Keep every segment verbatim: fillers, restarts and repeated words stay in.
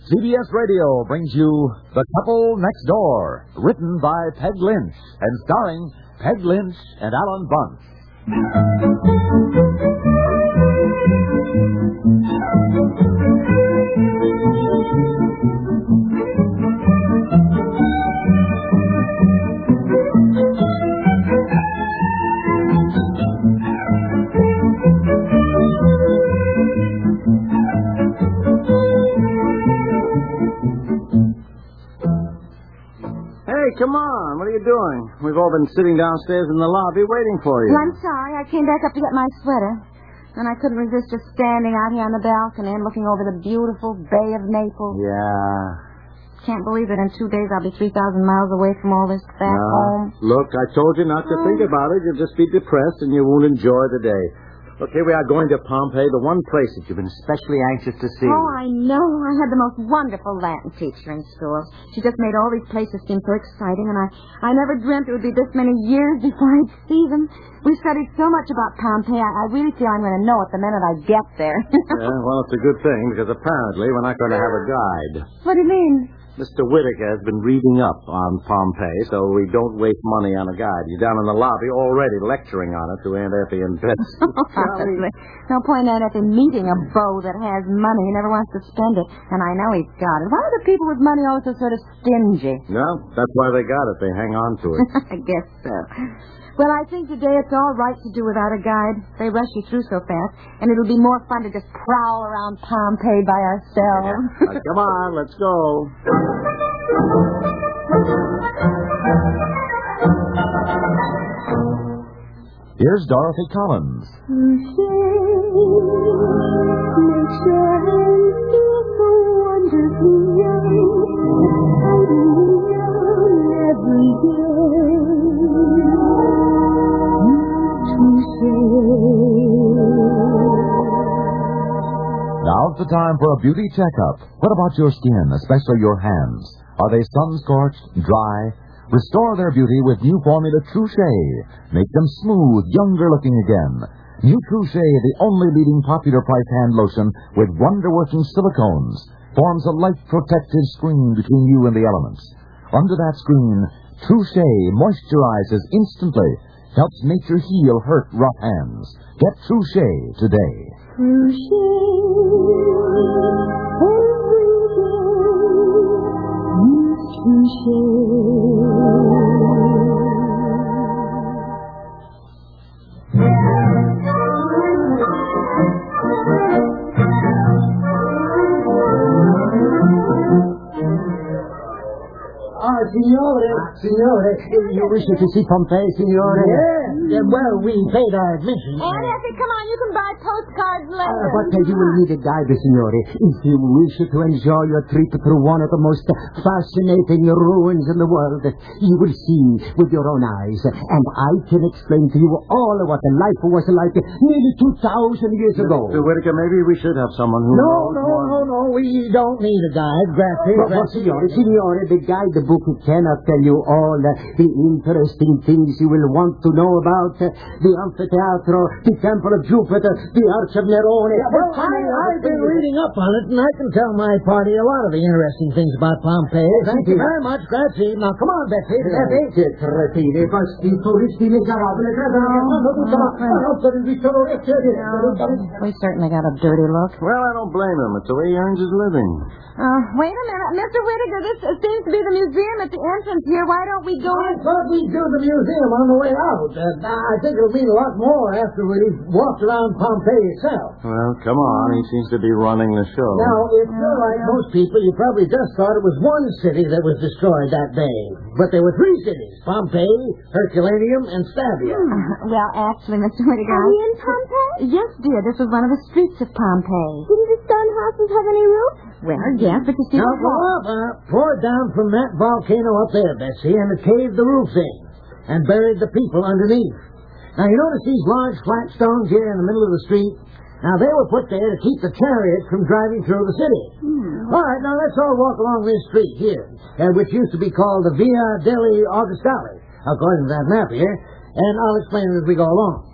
C B S Radio brings you The Couple Next Door, written by Peg Lynch and starring Peg Lynch and Alan Bunce. Come on, what are you doing? We've all been sitting downstairs in the lobby waiting for you. Well, I'm sorry. I came back up to get my sweater. And I couldn't resist just standing out here on the balcony and looking over the beautiful Bay of Naples. Yeah. Can't believe that in two days I'll be three thousand miles away from all this back no. home. Look, I told you not to oh. think about it. You'll just be depressed and you won't enjoy the day. Look, here we are going to Pompeii, the one place that you've been especially anxious to see. Oh, I know. I had the most wonderful Latin teacher in school. She just made all these places seem so exciting, and I, I never dreamt it would be this many years before I'd see them. We studied so much about Pompeii, I, I really feel I'm going to know it the minute I get there. Yeah, well, it's a good thing, because apparently we're not going to have a guide. What do you mean? Mister Whittaker has been reading up on Pompeii, so we don't waste money on a guide. He's down in the lobby already lecturing on it to Aunt Effie and Betsy. Honestly, no point in Aunt Effie meeting a beau that has money and never wants to spend it. And I know he's got it. Why are the people with money always so sort of stingy? No, that's why they got it. They hang on to it. I guess so. Well, I think today it's all right to do without a guide. They rush you through so fast, and it'll be more fun to just prowl around Pompeii by ourselves. Yeah. Now, come on, let's go. Here's Dorothy Collins. Now's the time for a beauty checkup. What about your skin, especially your hands? Are they sun-scorched, dry? Restore their beauty with new formula Trouchet. Make them smooth, younger-looking again. New Trouchet, the only leading popular-price hand lotion with wonder-working silicones, forms a light protective screen between you and the elements. Under that screen, Trouchet moisturizes instantly, helps nature heal hurt, rough hands. Get Trouchet today. Ah, signore, signore, you wish to see Pompeii, signore? Yeah, yeah, well, we paid our admission. Aunt Effie, come on, you can buy postcards later. Uh, but uh, you will need a guide, signore, if you wish to enjoy your trip through one of the most fascinating ruins in the world. You will see with your own eyes, and I can explain to you all what the life was like nearly two thousand years ago. Mister Whittaker, maybe we should have someone who... No, no, no, no, we don't need a guide, Gracie. But, but signore, signore, the guidebook cannot tell you all uh, the interesting things you will want to know about uh, the amphitheater, the temple of Jupiter, the Arch of Nerone. Yeah, well, I, I've been reading up on it, and I can tell my party a lot of the interesting things about Pompeii. Thank you very much, Grazie. Now, come on, Betsy. Che cretine, questi turisti miserabili. We certainly got a dirty look. Well, I don't blame him. It's the way he earns his living. Uh, wait a minute. Mister Whittaker, this uh, seems to be the museum at the entrance here. Why don't we go I in? thought we'd do the museum on the way out. Uh, I think it'll mean a lot more after we've walked around Pompeii itself. Well, come on. He seems to be running the show. Now, if you're like most people, you probably just thought it was one city that was destroyed that day. But there were three cities: Pompeii, Herculaneum, and Stabia. Uh, well, actually, Mister Whittaker... Are we in Pompeii? Yes, dear. This was one of the streets of Pompeii. Didn't the stone houses have any roof? Well, yes, but you see... Now, go up, uh, pour down from that volcano up there, Betsy, and it caved the roof in and buried the people underneath. Now, you notice these large flat stones here in the middle of the street? Now, they were put there to keep the chariots from driving through the city. Hmm. All right, now let's all walk along this street here, uh, which used to be called the Via degli Augustali, according to that map here, and I'll explain it as we go along.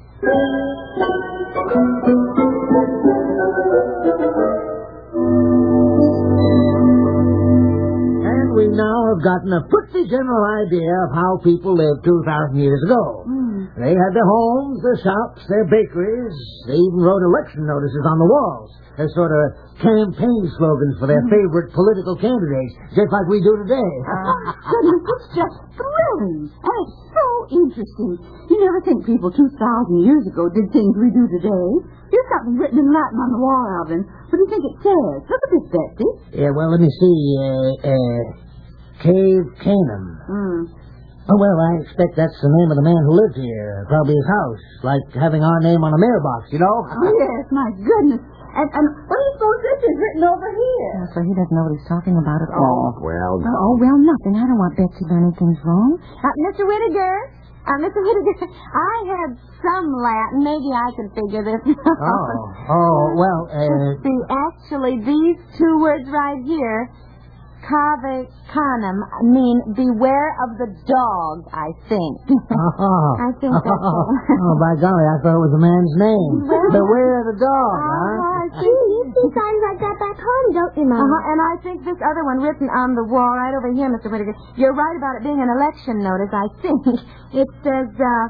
have gotten a pretty general idea of how people lived two thousand years ago. Mm. They had their homes, their shops, their bakeries. They even wrote election notices on the walls as sort of campaign slogans for their favorite political candidates, just like we do today. Uh, goodness, it's just thrilling. And it's so interesting. You never think people two thousand years ago did things we do today. Here's something written in Latin on the wall, Alvin. What do you think it says? Look at this, Betsy. Yeah, well, let me see. Uh, uh, Cave Canaan. Mm. Oh, well, I expect that's the name of the man who lived here. Probably his house. Like having our name on a mailbox, you know? Oh, yes, my goodness. And, and what do you suppose this is written over here? Oh, so he doesn't know what he's talking about at all. Well, Oh, oh, well, nothing. I don't want Betsy learning things wrong. Uh, Mister Whittaker? Uh, Mister Whittaker, I had some Latin. Maybe I can figure this out. Oh, oh, well, uh... See, actually, these two words right here, cave canum, mean beware of the dog, I think. Oh. I think that's all. Oh, by golly, I thought it was a man's name. Well- Beware of the dog, huh? Uh, Gee, you see signs like that back home, don't you, Mom? Uh-huh, and I think this other one written on the wall right over here, Mister Whittaker, you're right about it being an election notice, I think. It says, uh,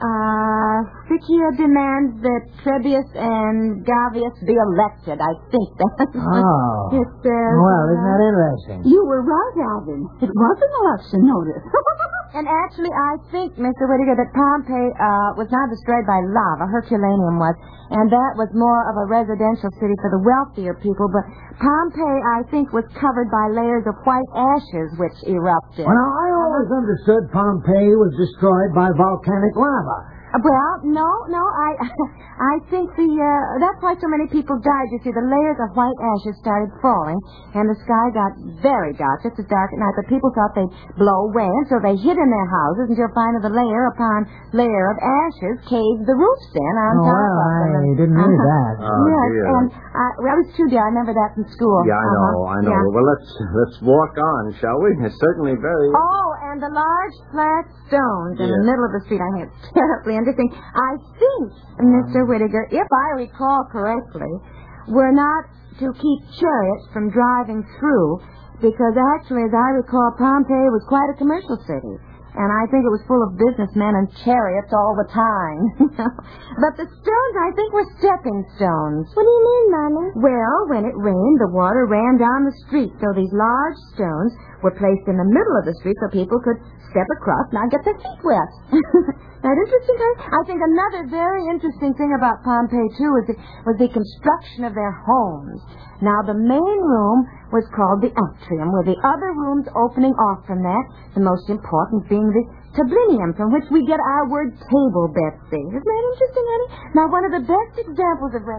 uh, Sicia demands that Trebius and Gavius be elected. I think that's Oh. It says... Well, isn't that uh, interesting? You were right, Alvin. It was an election notice. And actually, I think, Mister Whittaker, that Pompeii uh, was not destroyed by lava. Herculaneum was. And that was more of a residential city for the wealthier people. But Pompeii, I think, was covered by layers of white ashes which erupted. Well, now, I always understood Pompeii was destroyed by volcanic lava. Uh, Well, no, no, I I think the, uh, that's why so many people died. You see, the layers of white ashes started falling, and the sky got very dark, just as dark at night, but people thought they'd blow away, and so they hid in their houses until finally the layer upon layer of ashes caved the roofs in on Oh, top well, of them. I didn't read Uh-huh. that. Oh, yes, dear. and, uh, well, it's true, dear, I remember that from school. Yeah, I know, Uh-huh. I know. Yeah. Well, let's let's walk on, shall we? It's certainly very... Oh, and the large flat stones in the Yes. middle of the street. I think it's terribly interesting. I think, Mister Whittaker, if I recall correctly, we're not to keep chariots from driving through, because actually, as I recall, Pompeii was quite a commercial city. And I think it was full of businessmen and chariots all the time. But the stones, I think, were stepping stones. What do you mean, Mama? Well, when it rained, the water ran down the street, so these large stones were placed in the middle of the street so people could step across and not get their feet wet. That interesting, huh? I think another very interesting thing about Pompeii, too, was the, was the construction of their homes. Now, the main room was called the atrium, with the other rooms opening off from that, the most important being the tablinium, from which we get our word table, Betsy. Isn't that interesting, Eddie? Now, one of the best examples of...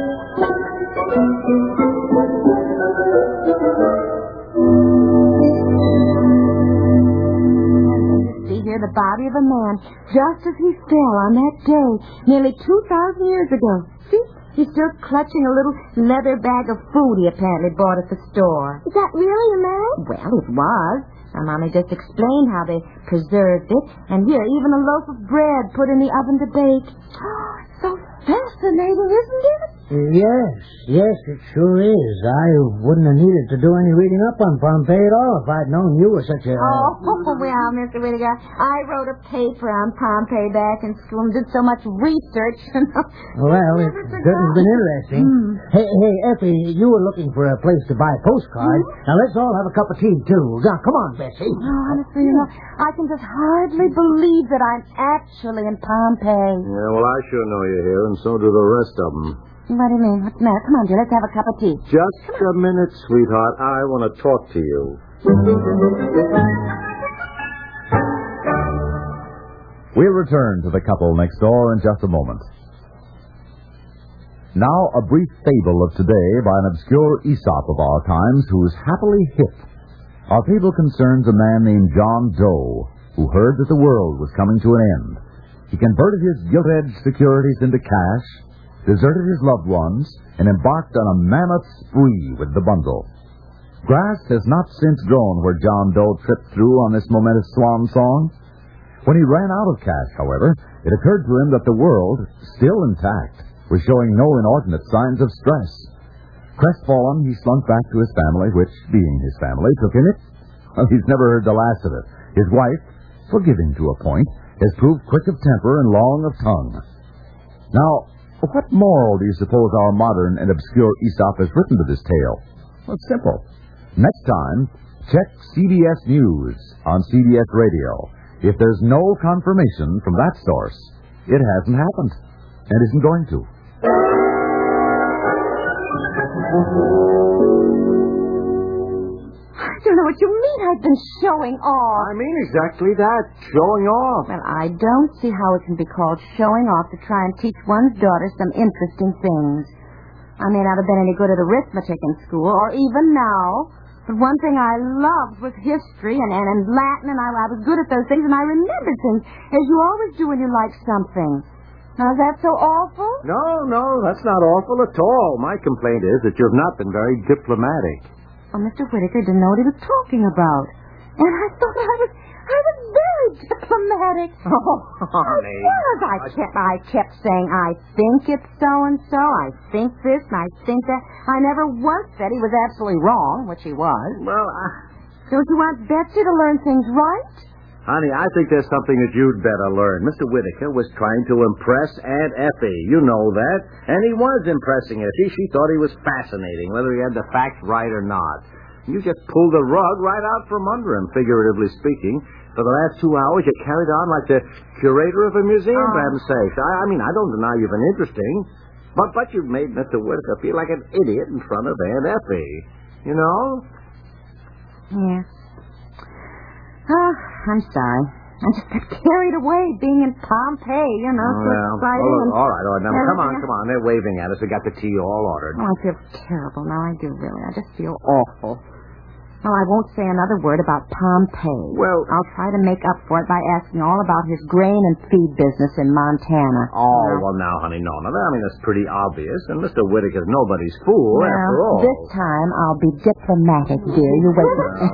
See here the body of a man, just as he fell on that day, nearly two thousand years ago. See? He's still clutching a little leather bag of food he apparently bought at the store. Is that really a man? Well, it was. Our Mommy just explained how they preserved it. And here, even a loaf of bread put in the oven to bake. So fascinating, isn't it? Yes, yes, it sure is. I wouldn't have needed to do any reading up on Pompeii at all if I'd known you were such a... Oh, well, Mister Whittaker, I wrote a paper on Pompeii back in school and did so much research. Well, it certainly been interesting. Mm. Hey, hey, Effie, you were looking for a place to buy a postcard. Mm-hmm. Now, let's all have a cup of tea, too. Now, come on, Betsy. Oh, honestly, you know, I can just hardly believe that I'm actually in Pompeii. Yeah, well, I sure know you're here, and so do the rest of them. What do you mean? What's the matter? Come on, dear, let's have a cup of tea. Just a minute, sweetheart. I want to talk to you. We'll return to the couple next door in just a moment. Now, a brief fable of today by an obscure Aesop of our times who's happily hip. Our fable concerns a man named John Doe, who heard that the world was coming to an end. He converted his gilt-edged securities into cash, deserted his loved ones, and embarked on a mammoth spree with the bundle. Grass has not since grown where John Doe tripped through on this momentous swan song. When he ran out of cash, however, it occurred to him that the world, still intact, was showing no inordinate signs of stress. Crestfallen, he slunk back to his family, which, being his family, took him it. Well, he's never heard the last of it. His wife, forgiving to a point, has proved quick of temper and long of tongue. Now, what moral do you suppose our modern and obscure Aesop has written to this tale? Well, it's simple. Next time, check C B S News on C B S Radio. If there's no confirmation from that source, it hasn't happened and isn't going to. I don't know what you mean I've been showing off. I mean exactly that, showing off. Well, I don't see how it can be called showing off to try and teach one's daughter some interesting things. I may not have been any good at arithmetic in school, or even now, but one thing I loved was history and, and, and Latin, and I, I was good at those things, and I remembered things, as you always do when you like something. Now, is that so awful? No, no, that's not awful at all. My complaint is that you've not been very diplomatic. Well, Mister Whitaker didn't know what he was talking about. And I thought I was, I was very diplomatic. Oh, honey. I was. I kept, I kept saying, I think it's so-and-so, I think this, and I think that. I never once said he was absolutely wrong, which he was. Well, I... Don't you want Betsy to learn things right? Honey, I think there's something that you'd better learn. Mister Whitaker was trying to impress Aunt Effie. You know that. And he was impressing Effie. She thought he was fascinating, whether he had the facts right or not. You just pulled the rug right out from under him, figuratively speaking. For the last two hours, you carried on like the curator of a museum, uh, for heaven's sake. I, I mean, I don't deny you've been interesting, but, but you've made Mister Whitaker feel like an idiot in front of Aunt Effie. You know? Yes. Oh, I'm sorry. I just got carried away being in Pompeii, you know, so well, exciting. Well, and all right, all right. Now, come on, everything. come on. They're waving at us. We got the tea all ordered. Oh, I feel terrible now. I do, really. I just feel awful. Well, I won't say another word about Pompeii. Well, I'll try to make up for it by asking all about his grain and feed business in Montana. Oh, well, well, now, honey, no, no. I mean, that's pretty obvious. And Mister Whitaker's nobody's fool, well, after all. This time I'll be diplomatic, dear. You wait.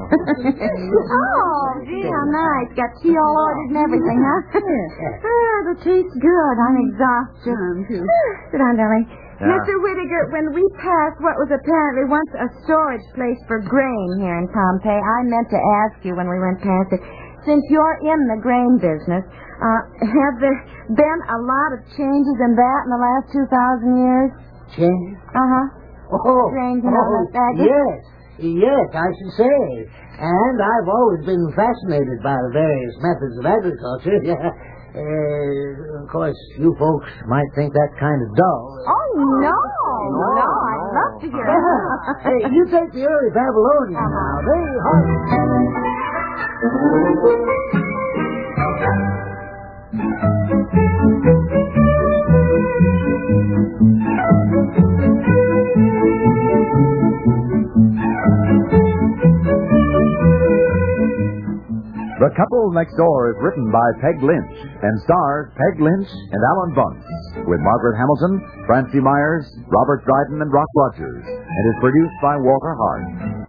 Oh, gee, how nice. Got tea all ordered and everything, huh? Oh, the tea's good. I'm exhausted. Sit down, darling. Yeah. Mister Whitaker, when we passed what was apparently once a storage place for grain here in Pompeii, I meant to ask you when we went past it, since you're in the grain business, uh, have there been a lot of changes in that in the last two thousand years? Changes? Uh-huh. Oh, Grains and all oh, that baggage? yes. Yes, I should say. And I've always been fascinated by the various methods of agriculture. Uh, of course, you folks might think that kind of dull. Oh, no. No, no, no. I'd love to hear it. Hey, you take the early Babylonians Uh-huh. now. They The Couple Next Door is written by Peg Lynch and stars Peg Lynch and Alan Bunce, with Margaret Hamilton, Francie Myers, Robert Dryden, and Rock Rogers, and is produced by Walter Hart.